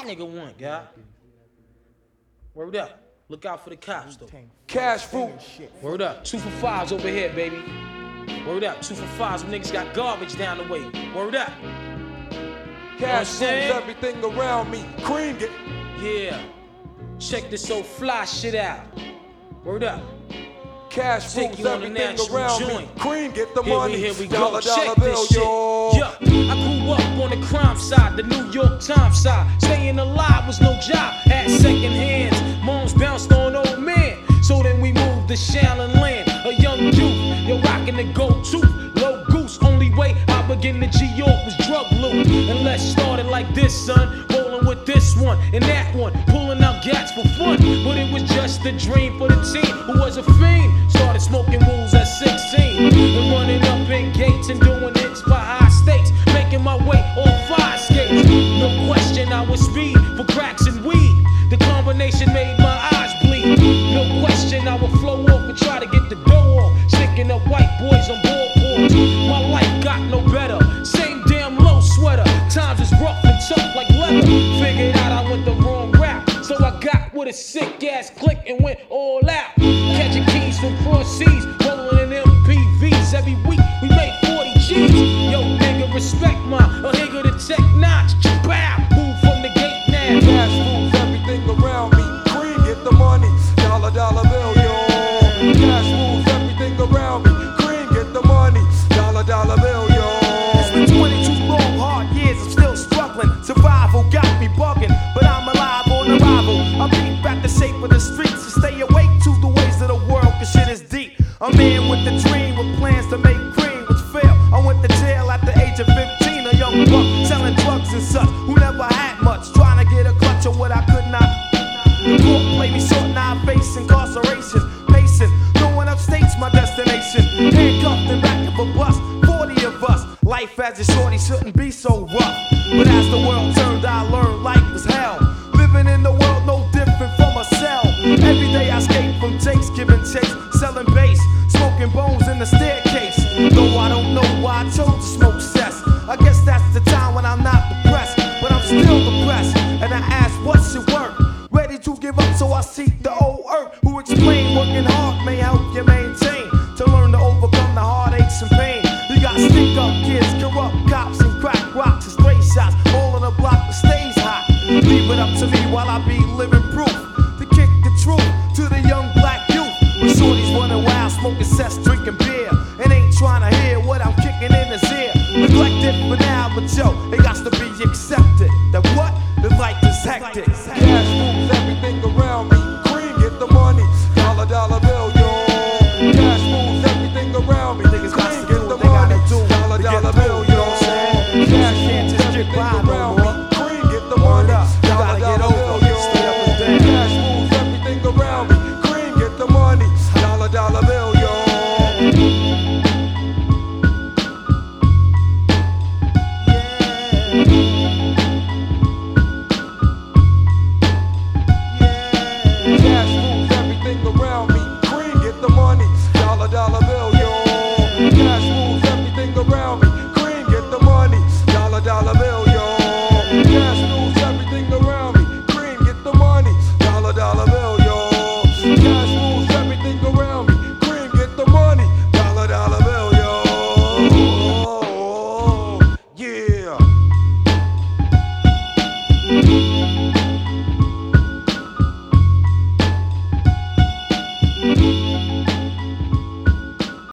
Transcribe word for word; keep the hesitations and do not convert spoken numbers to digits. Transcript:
nigga want, guy. Word up. Look out for the cops, though. Cash fruit. Word up. Two for fives over here, baby. Word up. Two for fives. Them niggas got garbage down the way. Word up. Cash rules everything around me. Cream it. Yeah. Check this old fly shit out. Word up. Cash Take rules you on the everything natural around joint. me. Cream get the Here money. we, here we dollar, go. dollar Check bill, this shit. yo. Yeah. I grew up on the crime side, the New York Times side. Staying alive was no job. Had second hands. Moms bounced on old men. So then we moved to Shaolin Land. A young youth, you're rocking the gold tooth. Low goose, only way I begin to G-York was drug loot. And let's start it like this, son. Rolling with this one and that one. Pulling out gats for fun. But it was just a dream for the team who was a fiend. Started smoking wools at sixteen. And running up in gates and doing hits by high stakes. Making my way on fire skates. No question I was speed for cracks and weed. The combination made my eyes bleed. No question I would flow off and try to get the dough off. Sticking up white boys on board boards. My life got no better. Same damn low sweater. Times is rough and tough like leather. Figured out I went the wrong route. So I got with a sick ass click and went all out. Catching keys from cross seas. Rolling in M P Vs. Every week we made forty G's. Yo, nigga, respect my a nigga the tech notch. Bow. Move from the gate now. Cash rules everything around me. Cream get the money. Dollar, dollar bill, yo. Cash rules everything around me. Cream get the money. Dollar, dollar bill, yo. It's been twenty-two long, hard years. I'm still struggling. Survival got me bugging, but I'm alive on arrival. I beat back the shape of the streets and stay awake to the ways of the world, cause shit is deep. A man with a dream, with plans to make cream, which failed. I went to jail at the age of fifteen, a young buck selling drugs and such, who never had much, trying to get a clutch of what I could not. The court played me short, now I face incarceration. Pacing, no one upstate's my destination. Handcuffed in back of a bus, forty of us. Life as a shorty shouldn't be so rough. But as the world turned, I learned life was hell. Living in the world no different from a cell. Every day I escape from takes, giving chase, selling bass, smoking bones in the staircase. Though I don't know why I chose to smoke cess. I guess that's the time when I'm not depressed, but I'm still depressed. And I ask, what's your work? Ready to give up, so I seek the old earth, who explain working hard may help you maintain, to learn to overcome the heartaches and pain. You got stick up kids, corrupt cops, and crack rocks and stray shots, all on the block that stays hot. Leave it up to me while I be living proof, to kick the truth to the young black youth. When shorties running wild, smoking cess, drinking beer, and ain't trying to hear what I'm kicking in his ear. Neglected for now, but yo, it got to be accepted that what? The life is hectic.